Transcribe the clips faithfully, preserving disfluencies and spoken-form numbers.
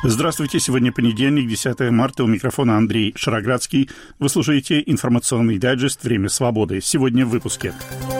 Здравствуйте, сегодня понедельник, десятое марта, у микрофона Андрей Шароградский. Вы слушаете информационный дайджест «Время свободы». Сегодня в выпуске.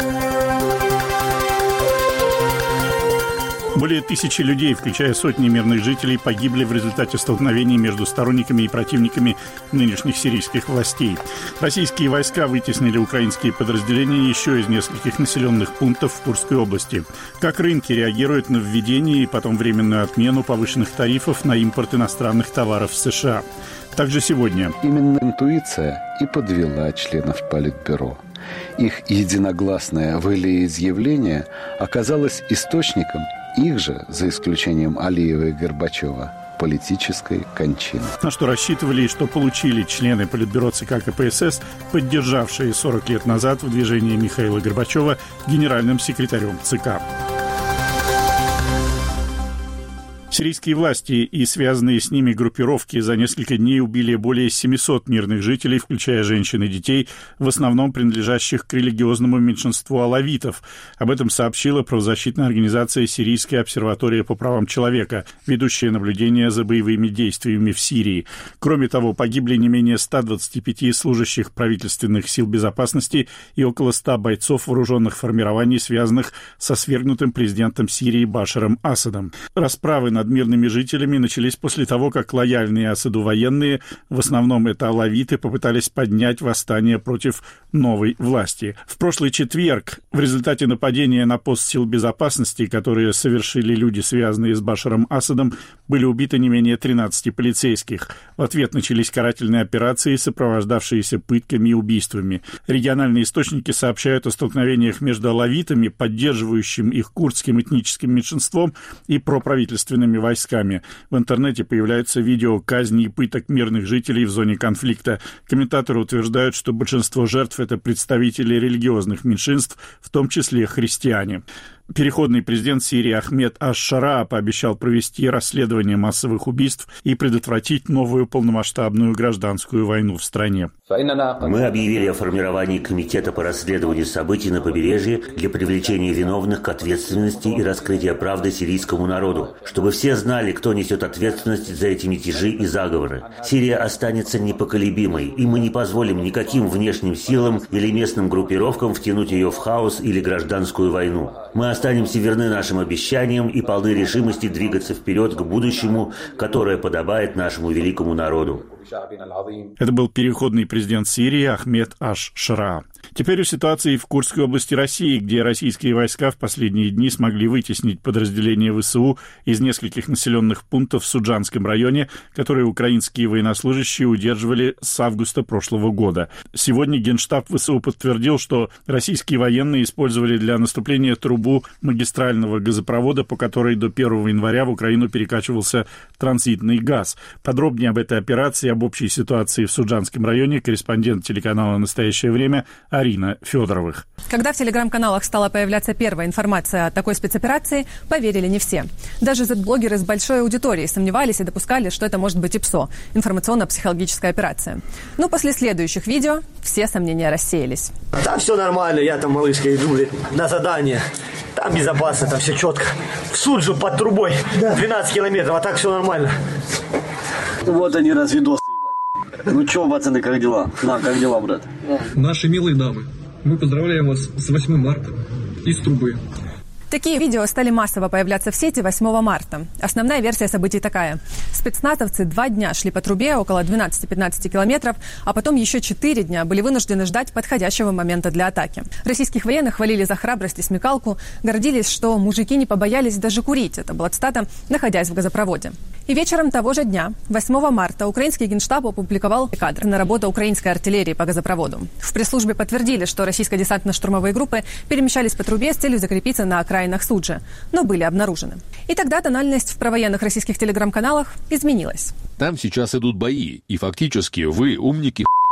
Более тысячи людей, включая сотни мирных жителей, погибли в результате столкновений между сторонниками и противниками нынешних сирийских властей. Российские войска вытеснили украинские подразделения еще из нескольких населенных пунктов в Курской области. Как рынки реагируют на введение и потом временную отмену повышенных тарифов на импорт иностранных товаров в США. Также сегодня. Именно интуиция и подвела членов Политбюро. Их единогласное волеизъявление оказалось источником их же, за исключением Алиева и Горбачева, политической кончины. На что рассчитывали и что получили члены Политбюро ЦК КПСС, поддержавшие сорок лет назад выдвижение Михаила Горбачева генеральным секретарем ЦК. Сирийские власти и связанные с ними группировки за несколько дней убили более семисот мирных жителей, включая женщин и детей, в основном принадлежащих к религиозному меньшинству алавитов. Об этом сообщила правозащитная организация «Сирийская обсерватория по правам человека», ведущая наблюдение за боевыми действиями в Сирии. Кроме того, погибли не менее ста двадцати пяти служащих правительственных сил безопасности и около ста бойцов вооруженных формирований, связанных со свергнутым президентом Сирии Башаром Асадом. Расправы над мирными жителями начались после того, как лояльные Асаду военные, в основном это алавиты, попытались поднять восстание против новой власти. В прошлый четверг в результате нападения на пост сил безопасности, которые совершили люди, связанные с Башаром Асадом, были убиты не менее тринадцати полицейских. В ответ начались карательные операции, сопровождавшиеся пытками и убийствами. Региональные источники сообщают о столкновениях между алавитами, поддерживающим их курдским этническим меньшинством, и проправительственными войсками. В интернете появляются видео казни и пыток мирных жителей в зоне конфликта. Комментаторы утверждают, что большинство жертв – это представители религиозных меньшинств, в том числе христиане. Переходный президент Сирии Ахмед аш-Шараа пообещал провести расследование массовых убийств и предотвратить новую полномасштабную гражданскую войну в стране. Мы объявили о формировании комитета по расследованию событий на побережье для привлечения виновных к ответственности и раскрытия правды сирийскому народу, чтобы все знали, кто несет ответственность за эти мятежи и заговоры. Сирия останется непоколебимой, и мы не позволим никаким внешним силам или местным группировкам втянуть ее в хаос или гражданскую войну. Мы останемся верны нашим обещаниям и полны решимости двигаться вперед к будущему, которое подобает нашему великому народу. Это был переходный президент Сирии Ахмед аш-Шараа. Теперь о ситуации в Курской области России, где российские войска в последние дни смогли вытеснить подразделения ВСУ из нескольких населенных пунктов в Суджанском районе, которые украинские военнослужащие удерживали с августа прошлого года. Сегодня Генштаб ВСУ подтвердил, что российские военные использовали для наступления трубу магистрального газопровода, по которой до первого января в Украину перекачивался транзитный газ. Подробнее об этой операции, об общей ситуации в Суджанском районе корреспондент телеканала «Настоящее время» Арина Федоровых. Когда в телеграм-каналах стала появляться первая информация о такой спецоперации, поверили не все. Даже зет-блогеры с большой аудиторией сомневались и допускали, что это может быть ИПСО – информационно-психологическая операция. Но после следующих видео все сомнения рассеялись. Там все нормально, я там, малышка, иду на задание. Там безопасно, там все четко. В Суджу под трубой двенадцать километров, а так все нормально. Вот они разведосы. Ну что, пацаны, как дела? На, как дела, брат? Наши милые дамы, мы поздравляем вас с восьмым марта из трубы. Такие видео стали массово появляться в сети восьмого марта. Основная версия событий такая. Спецназовцы два дня шли по трубе, около двенадцати-пятнадцати километров, а потом еще четыре дня были вынуждены ждать подходящего момента для атаки. Российских военных хвалили за храбрость и смекалку, гордились, что мужики не побоялись даже курить. Это была цитата, находясь в газопроводе. И вечером того же дня, восьмого марта, украинский Генштаб опубликовал кадр на работу украинской артиллерии по газопроводу. В пресс-службе подтвердили, что российско-десантно-штурмовые группы перемещались по трубе с целью закрепиться на окраине Суджи, но были обнаружены. И тогда тональность в провоенных российских телеграм-каналах изменилась. Там сейчас идут бои, и фактически вы, умники,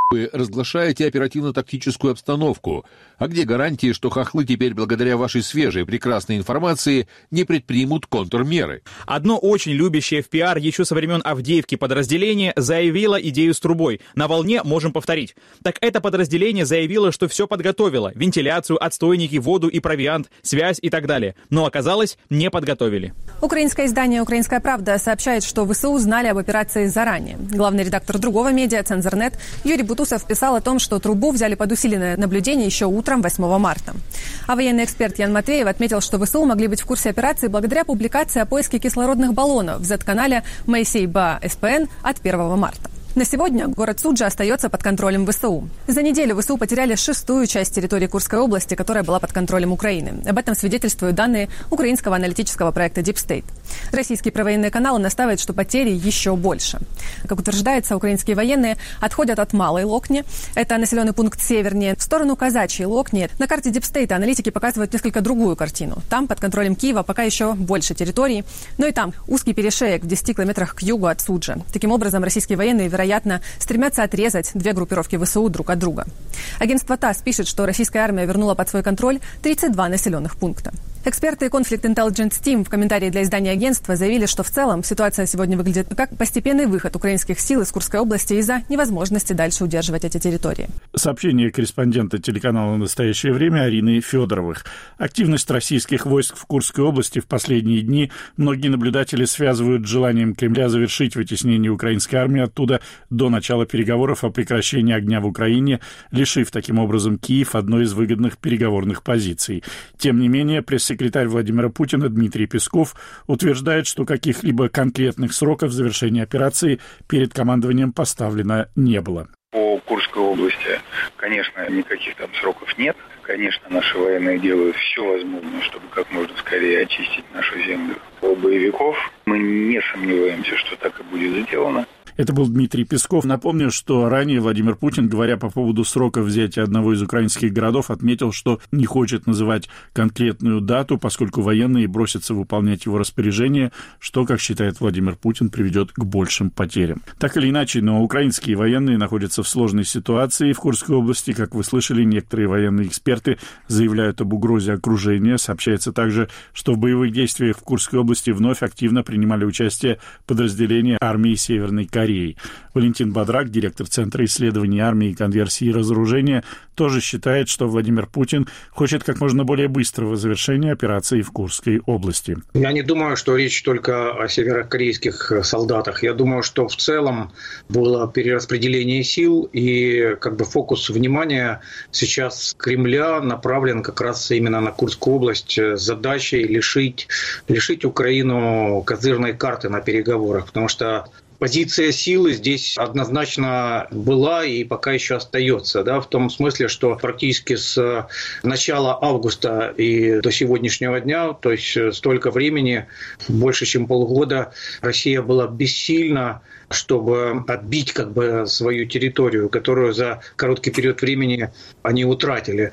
Вы разглашаете оперативно-тактическую обстановку. А где гарантии, что хохлы теперь, благодаря вашей свежей прекрасной информации, не предпримут контрмеры? Одно очень любящее в пиар еще со времен Авдеевки подразделение заявило идею с трубой. На волне можем повторить. Так это подразделение заявило, что все подготовило. Вентиляцию, отстойники, воду и провиант, связь и так далее. Но оказалось, не подготовили. Украинское издание «Украинская правда» сообщает, что ВСУ знали об операции заранее. Главный редактор другого медиа «Цензорнет» Юрий Бутусов писал о том, что трубу взяли под усиленное наблюдение еще утром восьмого марта. А военный эксперт Ян Матвеев отметил, что ВСУ могли быть в курсе операции благодаря публикации о поиске кислородных баллонов в зет-канале Моисей-Ба СПН от первого марта. На сегодня город Суджа остается под контролем ВСУ. За неделю ВСУ потеряли шестую часть территории Курской области, которая была под контролем Украины. Об этом свидетельствуют данные украинского аналитического проекта Deep State. Российские провоенные каналы настаивают, что потери еще больше. Как утверждается, украинские военные отходят от Малой Локни, это населенный пункт севернее, в сторону Казачьей Локни. На карте Deep State аналитики показывают несколько другую картину. Там под контролем Киева пока еще больше территорий, но и там узкий перешеек в десяти километрах к югу от Суджи. Таким образом, российские военные, вероятно, вероятно, стремятся отрезать две группировки ВСУ друг от друга. Агентство ТАСС пишет, что российская армия вернула под свой контроль тридцать два населенных пункта. Эксперты Conflict Intelligence Team в комментарии для издания агентства заявили, что в целом ситуация сегодня выглядит как постепенный выход украинских сил из Курской области из-за невозможности дальше удерживать эти территории. Сообщение корреспондента телеканала «Настоящее время» Арины Федоровых. Активность российских войск в Курской области в последние дни многие наблюдатели связывают с желанием Кремля завершить вытеснение украинской армии оттуда до начала переговоров о прекращении огня в Украине, лишив таким образом Киев одной из выгодных переговорных позиций. Тем не менее, пресс-секретарь Владимира Путина Дмитрий Песков утверждает, что каких-либо конкретных сроков завершения операции перед командованием поставлено не было. По Курской области, конечно, никаких там сроков нет. Конечно, наши военные делают все возможное, чтобы как можно скорее очистить нашу землю от боевиков. Мы не сомневаемся, что так и будет сделано. Это был Дмитрий Песков. Напомню, что ранее Владимир Путин, говоря по поводу срока взятия одного из украинских городов, отметил, что не хочет называть конкретную дату, поскольку военные бросятся выполнять его распоряжение, что, как считает Владимир Путин, приведет к большим потерям. Так или иначе, но украинские военные находятся в сложной ситуации в Курской области. Как вы слышали, некоторые военные эксперты заявляют об угрозе окружения. Сообщается также, что в боевых действиях в Курской области вновь активно принимали участие подразделения армии Северной Кореи. Валентин Бодрак, директор Центра исследований армии, конверсии и разоружения, тоже считает, что Владимир Путин хочет как можно более быстрого завершения операции в Курской области. Я не думаю, что речь только о северокорейских солдатах. Я думаю, что в целом было перераспределение сил, и как бы фокус внимания сейчас Кремля направлен как раз именно на Курскую область с задачей лишить, лишить Украину козырной карты на переговорах, потому что позиция силы здесь однозначно была и пока еще остается, да, в том смысле, что практически с начала августа и до сегодняшнего дня, то есть столько времени, больше чем полгода, Россия была бессильна, чтобы отбить как бы свою территорию, которую за короткий период времени они утратили.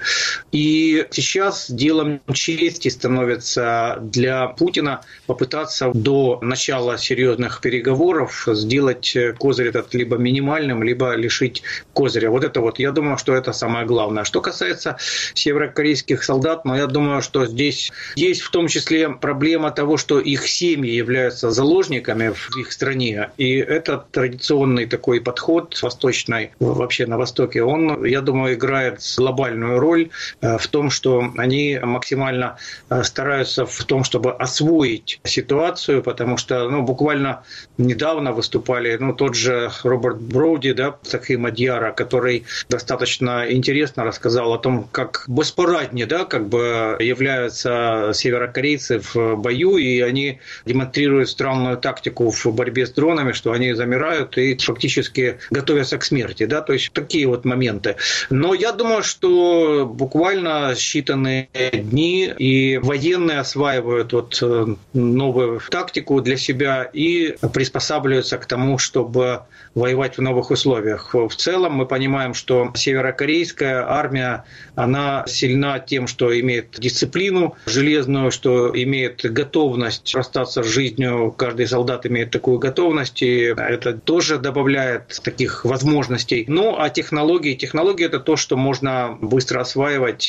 И сейчас делом чести становится для Путина попытаться до начала серьезных переговоров сделать козырь этот либо минимальным, либо лишить козыря. Вот это вот, я думаю, что это самое главное. Что касается северокорейских солдат, но я думаю, что здесь есть в том числе проблема того, что их семьи являются заложниками в их стране, и это Это традиционный такой подход восточный, вообще на Востоке, он, я думаю, играет глобальную роль в том, что они максимально стараются в том, чтобы освоить ситуацию, потому что ну, буквально недавно выступали ну, тот же Роберт Броуди, да, Цахи Мадьяра, который достаточно интересно рассказал о том, как беспораднее да, как бы являются северокорейцы в бою, и они демонстрируют странную тактику в борьбе с дронами, что они замирают и фактически готовятся к смерти, да, то есть такие вот моменты. Но я думаю, что буквально считанные дни и военные осваивают вот новую тактику для себя и приспосабливаются к тому, чтобы воевать в новых условиях. В целом мы понимаем, что северокорейская армия, она сильна тем, что имеет дисциплину железную, что имеет готовность расстаться с жизнью, каждый солдат имеет такую готовность, и Это тоже добавляет таких возможностей. Ну, а технологии, технологии – это то, что можно быстро осваивать.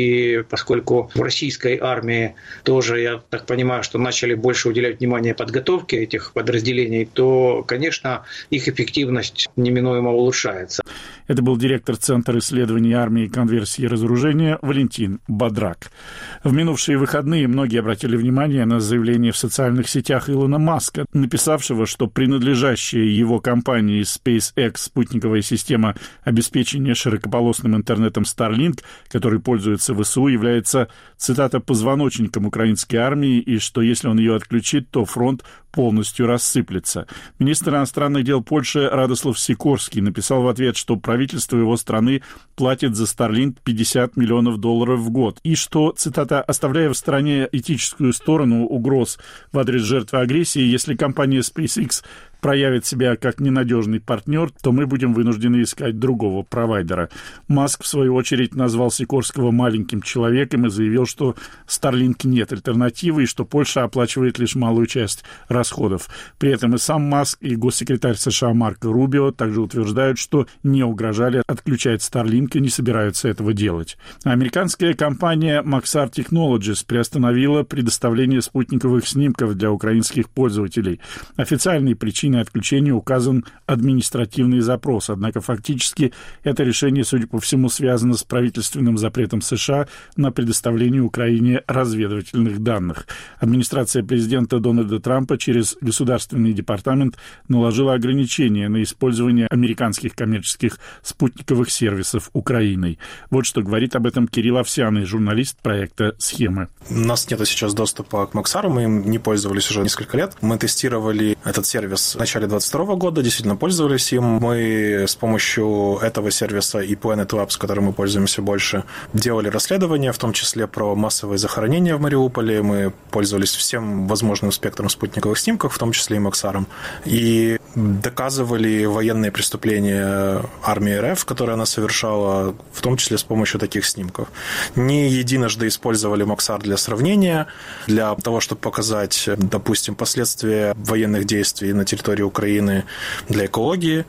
И поскольку в российской армии тоже, я так понимаю, что начали больше уделять внимание подготовке этих подразделений, то, конечно, их эффективность неминуемо улучшается. Это был директор Центра исследований армии, конверсии и разоружения Валентин Бадрак. В минувшие выходные многие обратили внимание на заявление в социальных сетях Илона Маска, написавшего, что принадлежащая его компании SpaceX спутниковая система обеспечения широкополосным интернетом Starlink, который пользуется ВСУ, является, цитата, «позвоночником украинской армии», и что если он ее отключит, то фронт полностью рассыплется. Министр иностранных дел Польши Радослав Сикорский написал в ответ, что правительство его страны платит за Starlink пятьдесят миллионов долларов в год, и что, цитата, «оставляя в стороне этическую сторону угроз в адрес жертвы агрессии, если компания SpaceX проявит себя как ненадежный партнер, то мы будем вынуждены искать другого провайдера». Маск, в свою очередь, назвал Сикорского маленьким человеком и заявил, что Starlink нет альтернативы и что Польша оплачивает лишь малую часть расходов. При этом и сам Маск, и госсекретарь США Марко Рубио также утверждают, что не угрожали отключать Starlink и не собираются этого делать. Американская компания Maxar Technologies приостановила предоставление спутниковых снимков для украинских пользователей. Официальные причины отключения указан административный запрос, однако фактически это решение, судя по всему, связано с правительственным запретом США на предоставление Украине разведывательных данных. Администрация президента Дональда Трампа через Государственный департамент наложила ограничения на использование американских коммерческих спутниковых сервисов Украиной. Вот что говорит об этом Кирилл Овсяный, журналист проекта «Схемы». У нас нет сейчас доступа к Максару, мы им не пользовались уже несколько лет. Мы тестировали этот сервис в начале двадцать второго года, действительно пользовались им. Мы с помощью этого сервиса и Planet Labs, которым мы пользуемся больше, делали расследования, в том числе про массовые захоронения в Мариуполе. Мы пользовались всем возможным спектром спутниковых снимков, в том числе и Максаром. И доказывали военные преступления армии РФ, которые она совершала, в том числе с помощью таких снимков. Не единожды использовали Максар для сравнения, для того, чтобы показать, допустим, последствия военных действий на территории Украины для экологии,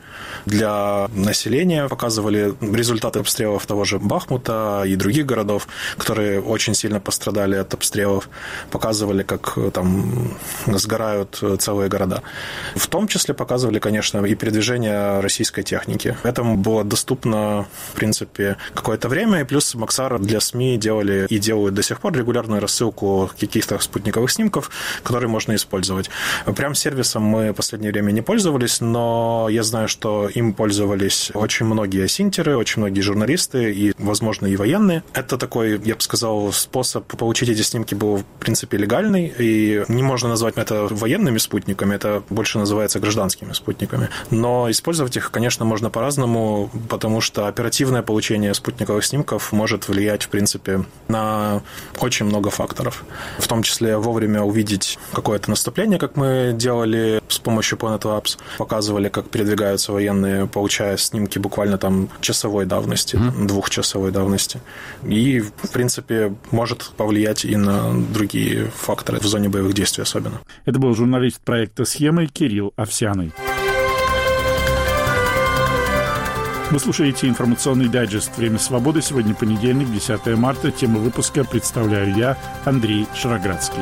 для населения. Показывали результаты обстрелов того же Бахмута и других городов, которые очень сильно пострадали от обстрелов. Показывали, как там сгорают целые города. В том числе показывали, конечно, и передвижение российской техники. Этому было доступно, в принципе, какое-то время. И плюс Максар для СМИ делали и делают до сих пор регулярную рассылку каких-то спутниковых снимков, которые можно использовать. Прям сервисом мы в последнее время не пользовались, но я знаю, что им пользовались очень многие синтеры, очень многие журналисты и, возможно, и военные. Это такой, я бы сказал, способ получить эти снимки был, в принципе, легальный, и не можно назвать это военными спутниками, это больше называется гражданскими спутниками. Но использовать их, конечно, можно по-разному, потому что оперативное получение спутниковых снимков может влиять, в принципе, на очень много факторов. В том числе вовремя увидеть какое-то наступление, как мы делали с помощью Planet Labs, показывали, как передвигаются военные, получая снимки буквально там часовой давности, mm-hmm. двухчасовой давности. И, в принципе, может повлиять и на другие факторы в зоне боевых действий особенно. Это был журналист проекта «Схемы» Кирилл Овсяный. Вы слушаете информационный дайджест «Время свободы». Сегодня понедельник, десятое марта. Тему выпуска представляю я, Андрей Шароградский.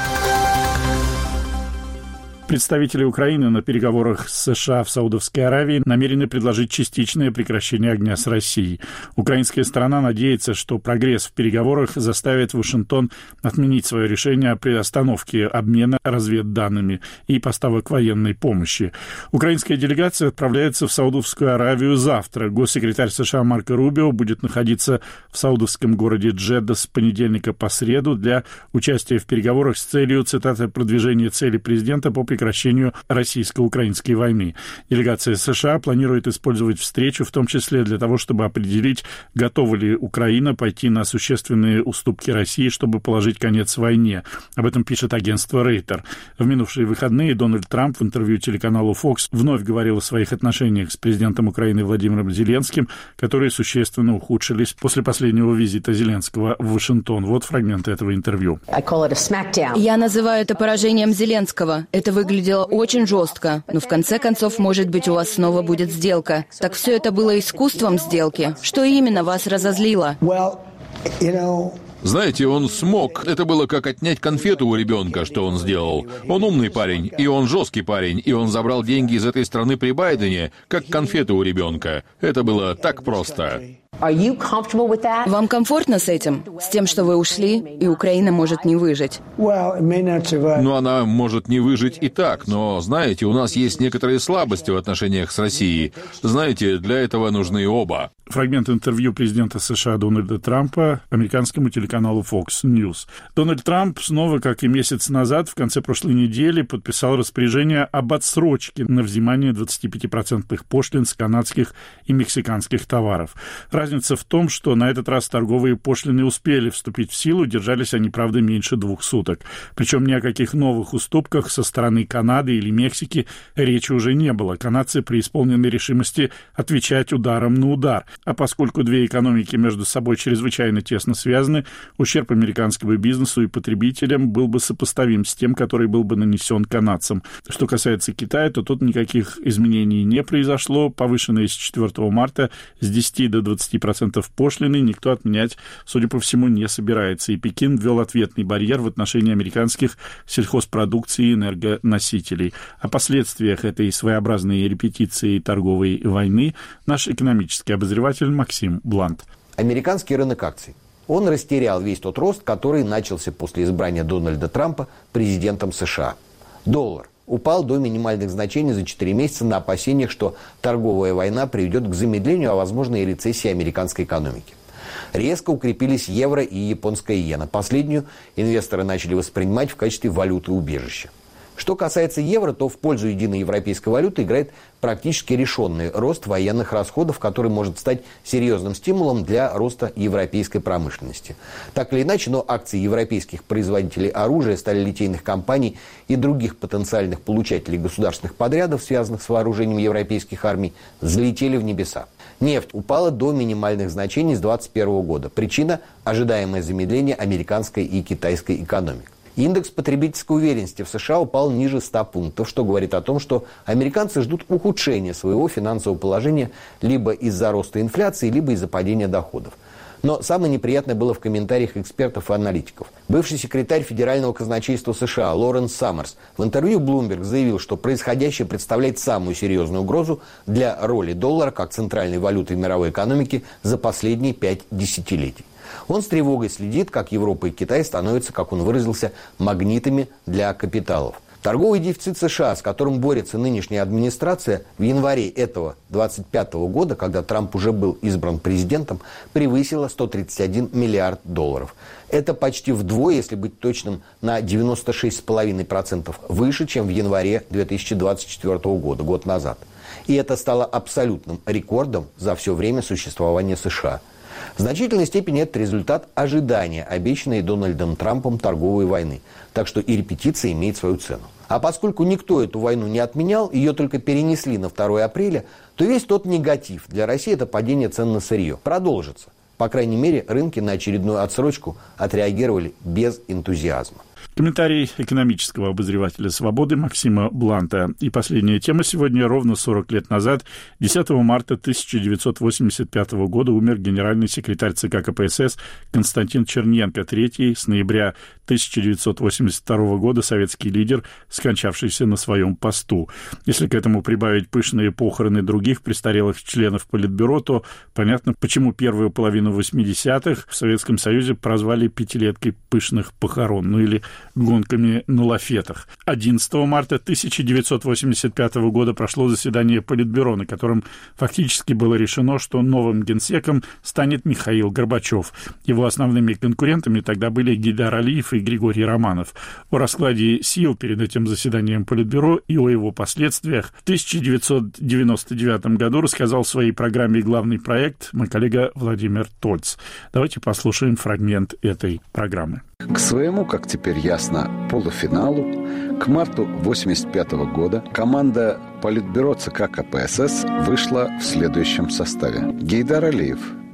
Представители Украины на переговорах с США в Саудовской Аравии намерены предложить частичное прекращение огня с Россией. Украинская сторона надеется, что прогресс в переговорах заставит Вашингтон отменить свое решение о приостановке обмена разведданными и поставок военной помощи. Украинская делегация отправляется в Саудовскую Аравию завтра. Госсекретарь США Марко Рубио будет находиться в саудовском городе Джедда с понедельника по среду для участия в переговорах с целью, цитата, продвижения цели президента по прекращению российско-украинской войны. Делегация США планирует использовать встречу, в том числе для того, чтобы определить, готова ли Украина пойти на существенные уступки России, чтобы положить конец войне. Об этом пишет агентство Рейтер. В минувшие выходные Дональд Трамп в интервью телеканалу Fox вновь говорил о своих отношениях с президентом Украины Владимиром Зеленским, которые существенно ухудшились после последнего визита Зеленского в Вашингтон. Вот фрагменты этого интервью. Я называю это поражением Зеленского. Это выглядит выглядело очень жестко, но в конце концов, может быть, у вас снова будет сделка. Так все это было искусством сделки. Что именно вас разозлило? Знаете, он смог. Это было как отнять конфету у ребенка, что он сделал. Он умный парень, и он жесткий парень, и он забрал деньги из этой страны при Байдене, как конфету у ребенка. Это было так просто. Вам комфортно с этим? С тем, что вы ушли, и Украина может не выжить? Ну, она может не выжить и так, но, знаете, у нас есть некоторые слабости в отношениях с Россией. Знаете, для этого нужны оба. Фрагмент интервью президента США Дональда Трампа американскому телеканалу Fox News. Дональд Трамп снова, как и месяц назад, в конце прошлой недели подписал распоряжение об отсрочке на взимание двадцати пяти процентов пошлин с канадских и мексиканских товаров. Разница в том, что на этот раз торговые пошлины успели вступить в силу, держались они, правда, меньше двух суток. Причем ни о каких новых уступках со стороны Канады или Мексики речи уже не было. Канадцы преисполнены решимости отвечать ударом на удар. А поскольку две экономики между собой чрезвычайно тесно связаны, ущерб американскому бизнесу и потребителям был бы сопоставим с тем, который был бы нанесен канадцам. Что касается Китая, то тут никаких изменений не произошло. Повышенные с четвёртого марта с десяти до двадцати процентов пошлины никто отменять, судя по всему, не собирается. И Пекин ввел ответный барьер в отношении американских сельхозпродукции и энергоносителей. О последствиях этой своеобразной репетиции торговой войны наш экономический обозреватель Максим Блант. Американский рынок акций. Он растерял весь тот рост, который начался после избрания Дональда Трампа президентом США. Доллар упал до минимальных значений за четыре месяца на опасениях, что торговая война приведет к замедлению, а возможно и рецессии американской экономики. Резко укрепились евро и японская иена. Последнюю инвесторы начали воспринимать в качестве валюты убежища. Что касается евро, то в пользу единой европейской валюты играет практически решенный рост военных расходов, который может стать серьезным стимулом для роста европейской промышленности. Так или иначе, но акции европейских производителей оружия, сталелитейных компаний и других потенциальных получателей государственных подрядов, связанных с вооружением европейских армий, взлетели в небеса. Нефть упала до минимальных значений с две тысячи двадцать первого года. Причина – ожидаемое замедление американской и китайской экономик. Индекс потребительской уверенности в США упал ниже ста пунктов, что говорит о том, что американцы ждут ухудшения своего финансового положения либо из-за роста инфляции, либо из-за падения доходов. Но самое неприятное было в комментариях экспертов и аналитиков. Бывший секретарь Федерального казначейства США Лоренс Саммерс в интервью Bloomberg заявил, что происходящее представляет самую серьезную угрозу для роли доллара как центральной валюты в мировой экономике за последние пять десятилетий. Он с тревогой следит, как Европа и Китай становятся, как он выразился, магнитами для капиталов. Торговый дефицит США, с которым борется нынешняя администрация, в январе этого двадцать пятого года, когда Трамп уже был избран президентом, превысила сто тридцать один миллиард долларов. Это почти вдвое, если быть точным, на девяносто шесть целых пять десятых процента выше, чем в январе две тысячи двадцать четвёртого года, год назад. И это стало абсолютным рекордом за все время существования США. В значительной степени это результат ожидания обещанной Дональдом Трампом торговой войны. Так что и репетиция имеет свою цену. А поскольку никто эту войну не отменял, ее только перенесли на второе апреля, то весь тот негатив для России – это падение цен на сырье. Продолжится. По крайней мере, рынки на очередную отсрочку отреагировали без энтузиазма. Комментарий экономического обозревателя «Свободы» Максима Бланта. И последняя тема сегодня. Ровно сорок лет назад, десятого марта тысяча девятьсот восемьдесят пятого года, умер генеральный секретарь ЦК КПСС Константин Черненко. Третий с ноября тысяча девятьсот восемьдесят второго года советский лидер, скончавшийся на своем посту. Если к этому прибавить пышные похороны других престарелых членов Политбюро, то понятно, почему первую половину восьмидесятых в Советском Союзе прозвали пятилеткой пышных похорон. Ну или гонками на лафетах. одиннадцатого марта тысяча девятьсот восемьдесят пятого года прошло заседание Политбюро, на котором фактически было решено, что новым генсеком станет Михаил Горбачев. Его основными конкурентами тогда были Гейдар Алиев и Григорий Романов. О раскладе сил перед этим заседанием Политбюро и о его последствиях в тысяча девятьсот девяносто девятом году рассказал в своей программе «Главный проект» мой коллега Владимир Тольц. Давайте послушаем фрагмент этой программы. К своему, как теперь ясно, полуфиналу, к марту восемьдесят пятого года команда Политбюро ЦК КПСС вышла в следующем составе. Гейдар Алиев,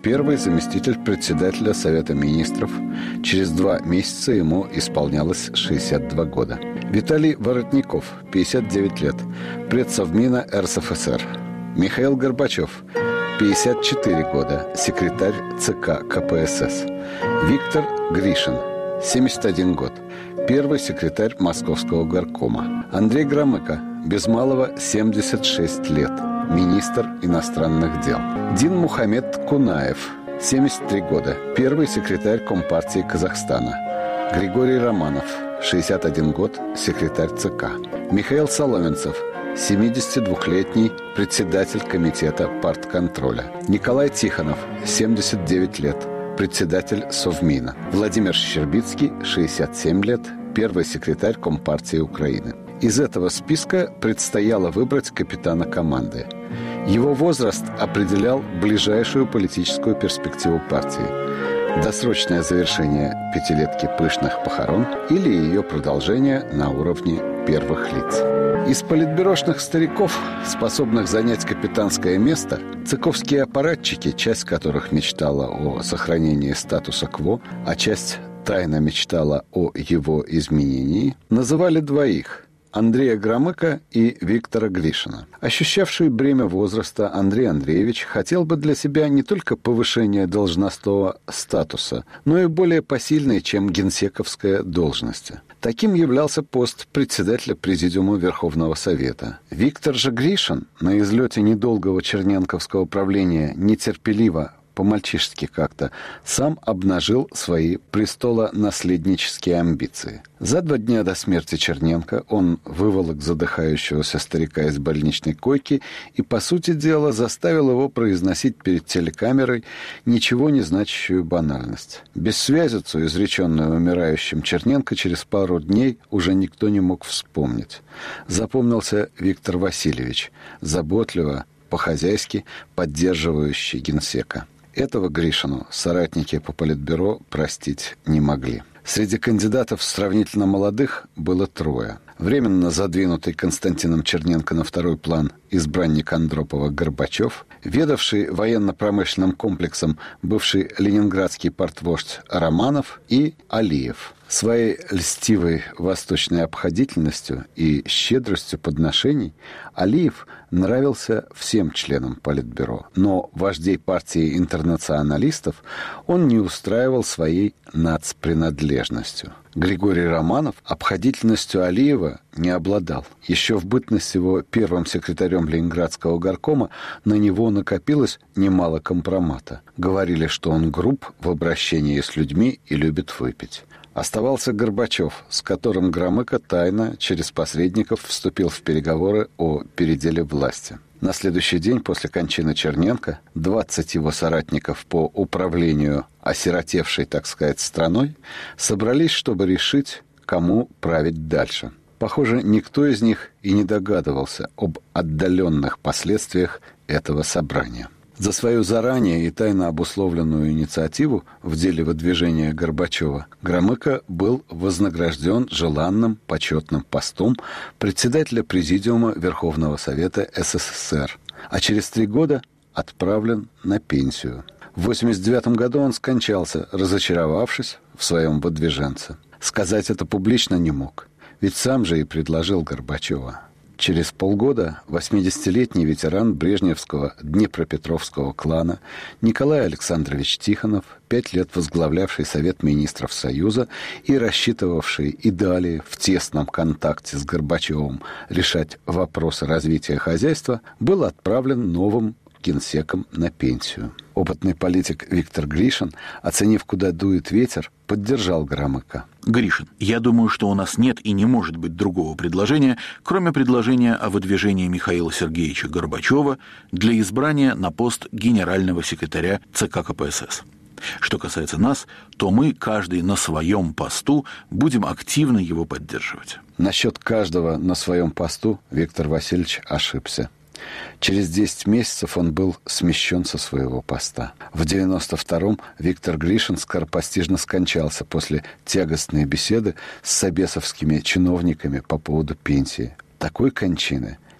первый заместитель председателя Совета министров. Через два месяца ему исполнялось шестьдесят два года. Виталий Воротников, пятьдесят девять лет, предсовмина эр эс эф эс эр. Михаил Горбачев, пятьдесят четыре года, секретарь ЦК ка пэ эс эс. Виктор Гришин, семьдесят один год, первый секретарь Московского горкома. Андрей Громыко, без малого семьдесят шесть лет, министр иностранных дел. Дин Мухаммед Кунаев, семьдесят три года, первый секретарь Компартии Казахстана. Григорий Романов, шестьдесят один год, секретарь ЦК. Михаил Соломенцев, семидесятидвухлетний, председатель комитета партконтроля. Николай Тихонов, семьдесят девять лет, председатель Совмина. Владимир Щербицкий, шестьдесят семь лет, первый секретарь Компартии Украины. Из этого списка предстояло выбрать капитана команды. Его возраст определял ближайшую политическую перспективу партии. Досрочное завершение пятилетки пышных похорон или ее продолжение на уровне первых лиц. Из политбюрошных стариков, способных занять капитанское место, цыковские аппаратчики, часть которых мечтала о сохранении статуса кво, а часть тайно мечтала о его изменении, называли двоих – Андрея Громыка и Виктора Гришина. Ощущавший бремя возраста Андрей Андреевич хотел бы для себя не только повышения должностного статуса, но и более посильной, чем генсековская должность. Таким являлся пост председателя Президиума Верховного Совета. Виктор же Гришин на излете недолгого черненковского правления нетерпеливо, по-мальчишески как-то, сам обнажил свои престолонаследнические амбиции. За два дня до смерти Черненко он выволок задыхающегося старика из больничной койки и, по сути дела, заставил его произносить перед телекамерой ничего не значащую банальность. Бессвязицу, изреченную умирающим Черненко, через пару дней уже никто не мог вспомнить. Запомнился Виктор Васильевич, заботливо, по-хозяйски поддерживающий генсека. Этого Гришину соратники по политбюро простить не могли. Среди кандидатов сравнительно молодых было трое. Временно задвинутый Константином Черненко на второй план избранник Андропова Горбачев, ведавший военно-промышленным комплексом бывший ленинградский партвождь Романов и Алиев. Своей льстивой восточной обходительностью и щедростью подношений Алиев нравился всем членам Политбюро, но вождей партии интернационалистов он не устраивал своей нацпринадлежностью. Григорий Романов обходительностью Алиева не обладал. Еще в бытность его первым секретарем Ленинградского горкома на него накопилось немало компромата. Говорили, что он груб в обращении с людьми и любит выпить. Оставался Горбачев, с которым Громыко тайно, через посредников, вступил в переговоры о переделе власти. На следующий день после кончины Черненко двадцать его соратников по управлению осиротевшей, так сказать, страной собрались, чтобы решить, кому править дальше. Похоже, никто из них и не догадывался об отдаленных последствиях этого собрания. За свою заранее и тайно обусловленную инициативу в деле выдвижения Горбачева Громыко был вознагражден желанным почетным постом председателя Президиума Верховного Совета эс эс эс эр, а через три года отправлен на пенсию. В восемьдесят девятом году он скончался, разочаровавшись в своем выдвиженце. Сказать это публично не мог, ведь сам же и предложил Горбачева. Через полгода восьмидесятилетний ветеран брежневского Днепропетровского клана Николай Александрович Тихонов, пять лет возглавлявший Совет министров Союза и рассчитывавший и далее в тесном контакте с Горбачевым решать вопросы развития хозяйства, был отправлен новым генсеком на пенсию. Опытный политик Виктор Гришин, оценив, куда дует ветер, поддержал Громыка. Гришин, я думаю, что у нас нет и не может быть другого предложения, кроме предложения о выдвижении Михаила Сергеевича Горбачева для избрания на пост генерального секретаря ЦК ка пэ эс эс. Что касается нас, то мы, каждый на своем посту, будем активно его поддерживать. Насчет каждого на своем посту Виктор Васильевич ошибся. Через десять месяцев он был смещен со своего поста. В девяносто втором Виктор Гришин скоропостижно скончался после тягостной беседы с собесовскими чиновниками по поводу пенсии. Такой кончины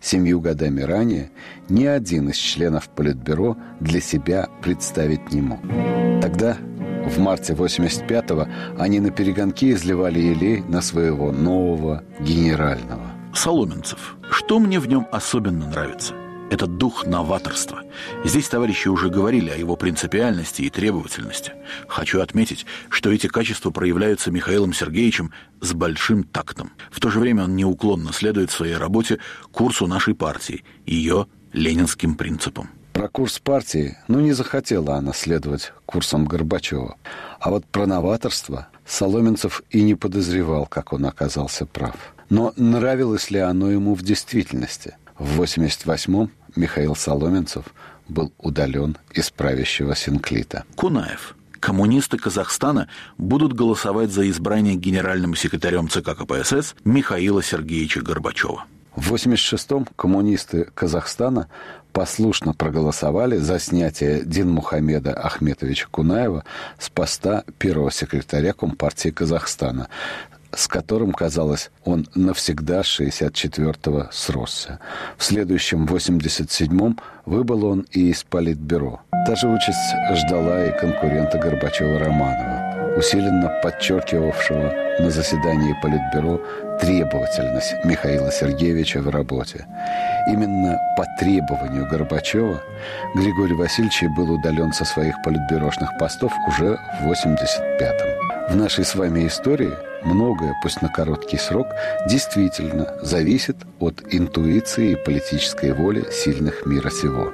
семью годами ранее ни один из членов Политбюро для себя представить не мог. Тогда, в марте восемьдесят пятого, они на перегонки изливали елей на своего нового генерального. Соломенцев. Что мне в нем особенно нравится? Это дух новаторства. Здесь товарищи уже говорили о его принципиальности и требовательности. Хочу отметить, что эти качества проявляются Михаилом Сергеевичем с большим тактом. В то же время он неуклонно следует в своей работе курсу нашей партии, ее ленинским принципам. Про курс партии, ну, не захотела она следовать курсам Горбачева. А вот про новаторство Соломенцев и не подозревал, как он оказался прав. Но нравилось ли оно ему в действительности? В восемьдесят восьмом Михаил Соломенцев был удален из правящего Синклита. Кунаев. Коммунисты Казахстана будут голосовать за избрание генеральным секретарем ЦК КПСС Михаила Сергеевича Горбачева. В восемьдесят шестом коммунисты Казахстана послушно проголосовали за снятие Динмухамеда Ахметовича Кунаева с поста первого секретаря Компартии Казахстана, с которым, казалось, он навсегда с шестьдесят четвёртого сросся. В следующем, восемьдесят седьмом, выбыл он и из Политбюро. Та же участь ждала и конкурента Горбачева Романова, усиленно подчеркивавшего на заседании Политбюро требовательность Михаила Сергеевича в работе. Именно по требованию Горбачева Григорий Васильевич был удален со своих политбюрошных постов уже в восемьдесят пятом. В нашей с вами истории многое, пусть на короткий срок, действительно зависит от интуиции и политической воли сильных мира сего.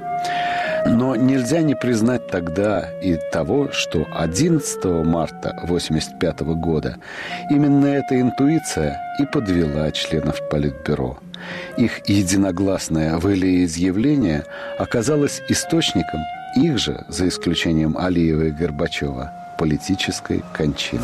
Но нельзя не признать тогда и того, что одиннадцатого марта восемьдесят пятого года именно эта интуиция и подвела членов Политбюро. Их единогласное волеизъявление оказалось источником их же, за исключением Алиева и Горбачева, политической кончины.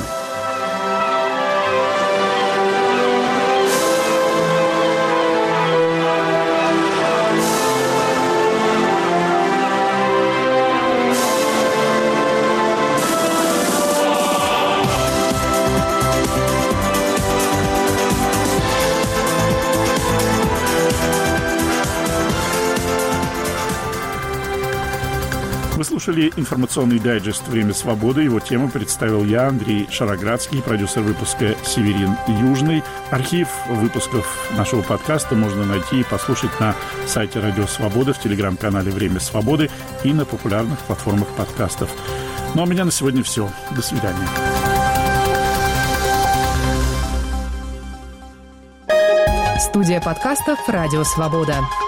Вы слушали информационный дайджест «Время свободы». Его тему представил я, Андрей Шароградский, продюсер выпуска Северин Южный. Архив выпусков нашего подкаста можно найти и послушать на сайте Радио Свобода, в телеграм-канале «Время свободы» и на популярных платформах подкастов. Ну а у меня на сегодня все. До свидания. Студия подкастов «Радио Свобода».